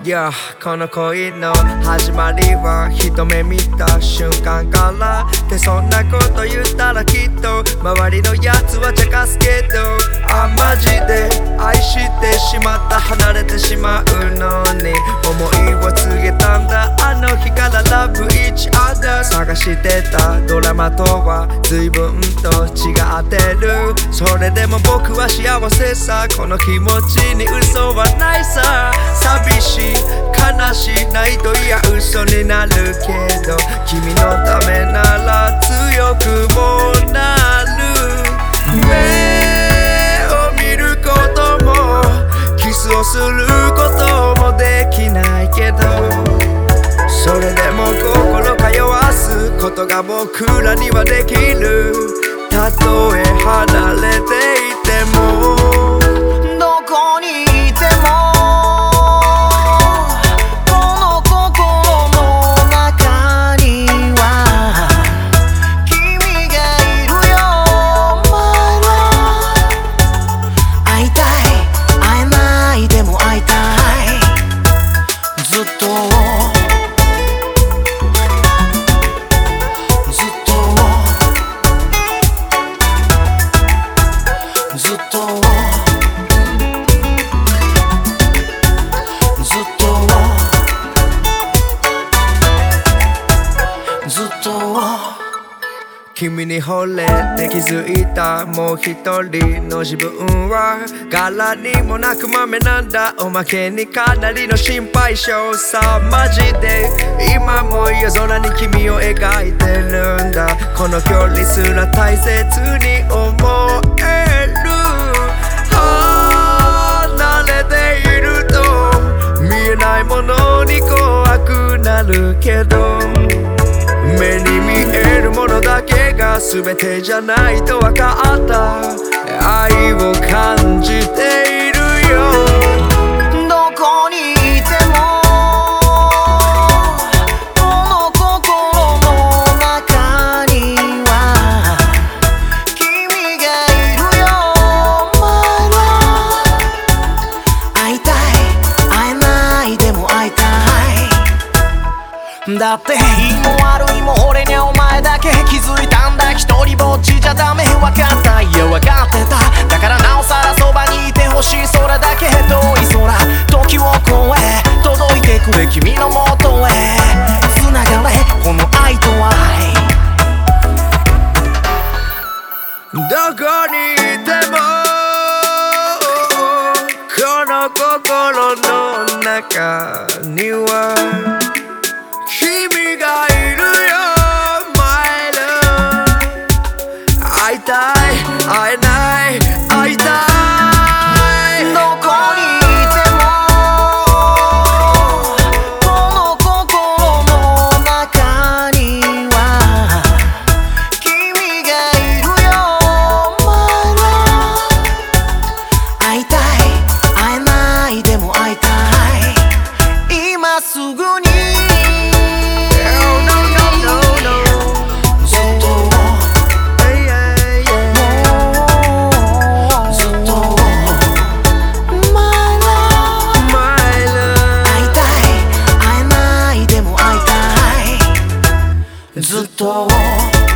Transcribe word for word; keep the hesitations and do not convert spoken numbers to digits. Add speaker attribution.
Speaker 1: Yeah この恋の始まりは一目見た瞬間からでそんなこと言ったらきっと周りのやつは茶化すけどあマジで愛してしまった離れてしまうのに思いを告げたんだあの日から Love each other 探してたドラマとは随分と違ってるそれでも僕は幸せさこの気持ちに嘘はないさ寂しい悲しいないといや嘘になるけど君のためなら強くもなる目を見ることもキスをすることもできないけどそれでも心通わすことが僕らにはできるたとえ離れていても
Speaker 2: どこにいても
Speaker 1: 君に惚れて気づいたもう一人の自分は柄にもなく豆なんだおまけにかなりの心配性さマジで今も夜空に君を描いてるんだこの距離すら大切に思える離れていると見えないものに怖くなるけど目に見えるものだけが全てじゃないと分かった愛を感じているよ
Speaker 2: どこにいてもこの心の中には君がいるよ My love 会いたい会えないでも会いたいだっていいも悪いも俺にゃお前だけ気づいたんだ一人ぼっちじゃダメ分かったいや分かってただからなおさらそばにいてほしいそれだけ遠い空時を越え届いてくれ君のもとへ繋がれこの愛と愛
Speaker 1: どこにいてもこの心の中には君がいるよ My love 会いたい会えない会いたい
Speaker 2: どこにいてもこの心の中には君がいるよ My love 会いたい会えないでも会いたい今すぐにずっと